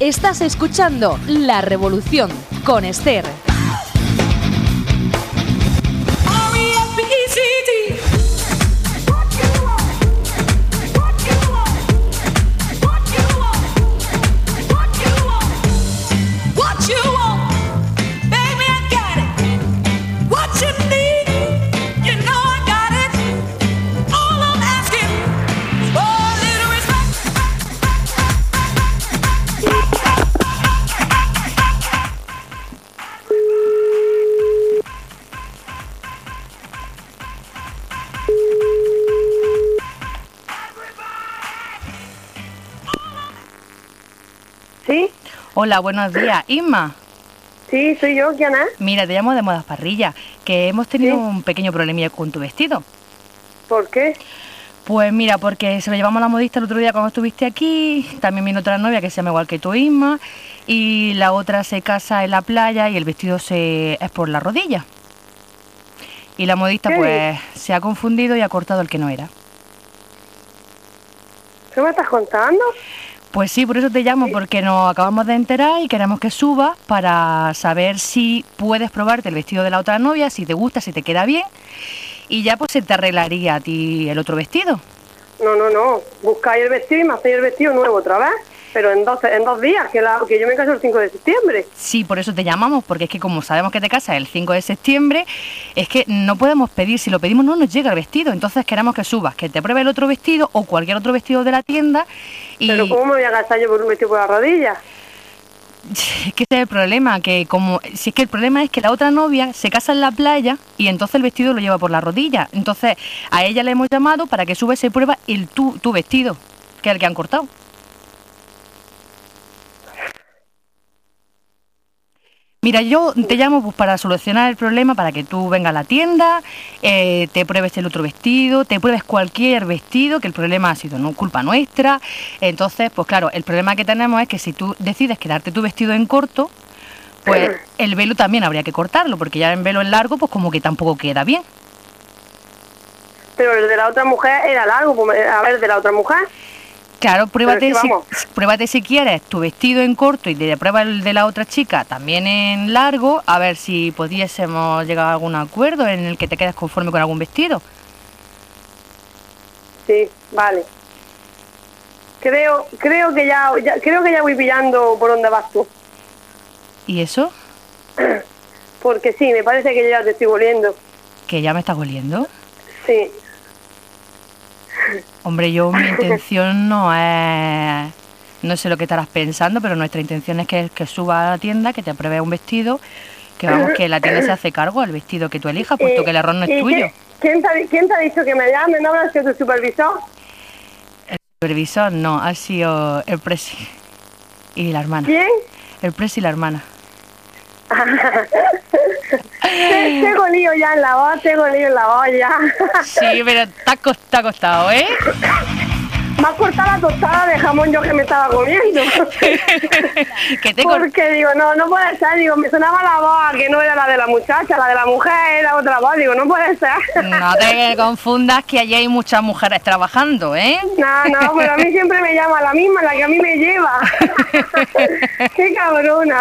Estás escuchando La Revolución con Esther. ¿Sí? Hola, buenos días. Isma. Sí, soy yo. ¿Quién es? Mira, te llamo de Modas Parrilla, que hemos tenido un pequeño problemilla con tu vestido. ¿Por qué? Pues mira, porque se lo llevamos a la modista el otro día cuando estuviste aquí, también vino otra novia que se llama igual que tú, Isma, y la otra se casa en la playa y el vestido es por la rodilla. Y la modista pues se ha confundido y ha cortado el que no era. ¿Qué me estás contando? Pues sí, por eso te llamo, porque nos acabamos de enterar y queremos que subas para saber si puedes probarte el vestido de la otra novia, si te gusta, si te queda bien, y ya pues se te arreglaría a ti el otro vestido. No. Buscáis el vestido y me hacéis el vestido nuevo otra vez. Pero en dos días, que yo me caso el 5 de septiembre. Sí, por eso te llamamos, porque es que como sabemos que te casas el 5 de septiembre, es que no podemos pedir, si lo pedimos no nos llega el vestido, entonces queremos que subas, que te pruebe el otro vestido o cualquier otro vestido de la tienda. Pero ¿cómo me voy a gastar yo por un vestido por la rodilla? Es que ese es el problema, si es que el problema es que la otra novia se casa en la playa y entonces el vestido lo lleva por la rodilla. Entonces a ella le hemos llamado para que sube y se prueba tu vestido, que es el que han cortado. Mira, yo te llamo pues para solucionar el problema, para que tú vengas a la tienda, te pruebes el otro vestido, te pruebes cualquier vestido, que el problema ha sido culpa nuestra. Entonces, pues claro, el problema que tenemos es que si tú decides quedarte tu vestido en corto, pues el velo también habría que cortarlo, porque ya en velo en largo, pues como que tampoco queda bien. Pero el de la otra mujer era largo, pues, a ver, de la otra mujer. Claro, pruébate si quieres tu vestido en corto y te prueba el de la otra chica también en largo, a ver si pudiésemos llegar a algún acuerdo en el que te quedes conforme con algún vestido. Sí, vale. Creo que ya voy pillando por dónde vas tú. ¿Y eso? Porque sí, me parece que ya te estoy oliendo. ¿Que ya me estás oliendo? Sí. Hombre, mi intención no es... No sé lo que estarás pensando, pero nuestra intención es que subas a la tienda, que te pruebes un vestido, que la tienda se hace cargo al vestido que tú elijas, puesto que el error no es tuyo. ¿Quién te ha dicho que me llame? ¿No habrá sido tu supervisor? El supervisor no, ha sido el presi y la hermana. ¿Quién? El presi y la hermana. Tengo lío ya en la voz, ya. Sí, pero te ha costado, ¿eh? Me ha cortado la tostada de jamón yo que me estaba comiendo. Porque digo, no puede ser, digo, me sonaba la voz que no era la de la muchacha, la de la mujer era otra voz, digo, no puede ser. No te confundas que allí hay muchas mujeres trabajando, ¿eh? No, pero a mí siempre me llama la misma, la que a mí me lleva. ¡Qué cabrona!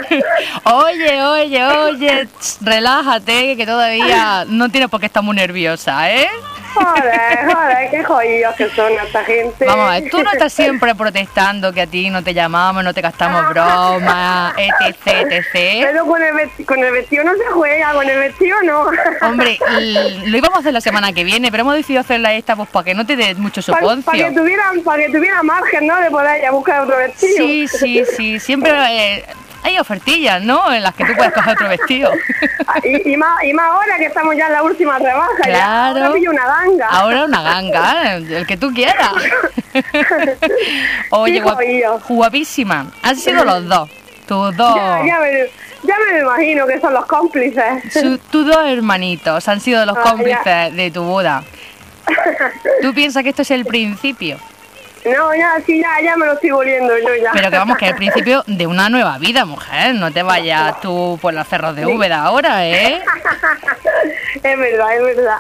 Oye, relájate, que todavía no tienes por qué estar muy nerviosa, ¿eh? Joder, qué jodidos que son esta gente. Vamos a ver, tú no estás siempre protestando que a ti no te llamamos, no te gastamos bromas, etc. Pero con el vestido no se juega, con el vestido no. Hombre, lo íbamos a hacer la semana que viene, pero hemos decidido hacerla esta pues para que no te dé mucho soponcio. Para que tuviera margen, ¿no? De poder ir a buscar otro vestido. Sí, siempre... Hay ofertillas, ¿no? En las que tú puedes coger otro vestido. Y más ahora que estamos ya en la última rebaja. Claro. Ahora pillo una ganga. Ahora una ganga, el que tú quieras. Oye, guapísima. Han sido los dos. Tus dos. Ya me imagino que son los cómplices. Tus dos hermanitos han sido los cómplices de tu boda. ¿Tú piensas que esto es el principio? No, ya, sí, ya me lo estoy volviendo yo ya. Pero que vamos, que es el principio de una nueva vida, mujer. No te vayas tú por los cerros de Úbeda ahora, ¿eh? Es verdad.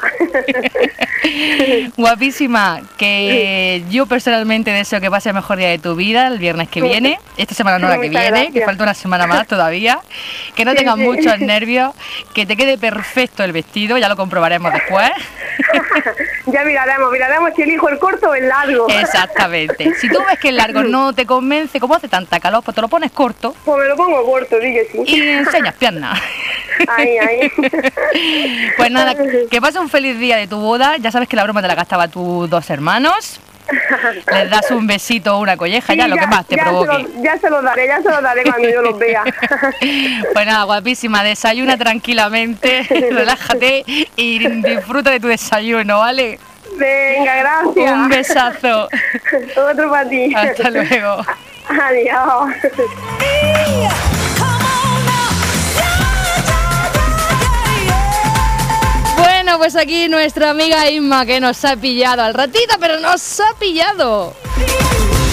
Guapísima, que yo personalmente deseo que pase el mejor día de tu vida el viernes que viene. Esta semana no la que Muchas viene, gracias. que falta una semana más todavía. Que no Sí, tengas sí. muchos nervios, que te quede perfecto el vestido, ya lo comprobaremos después. Ya miraremos si elijo el corto o el largo. Exactamente. Si tú ves que el largo no te convence, como hace tanta calor, pues te lo pones corto Pues me lo pongo corto, di que sí. y enseñas piernas. Ahí. Pues nada, que pase un feliz día de tu boda. Ya sabes que la broma te la gastaba a tus 2 hermanos. Les das un besito o una colleja, Sí, ya lo que más te provoque. Ya se lo daré cuando yo los vea. Pues nada, guapísima, desayuna tranquilamente, relájate y disfruta de tu desayuno, ¿vale? Venga, gracias. Un besazo. Otro para ti. Hasta luego. Adiós. Bueno, pues aquí nuestra amiga Inma, que nos ha pillado al ratito, pero nos ha pillado.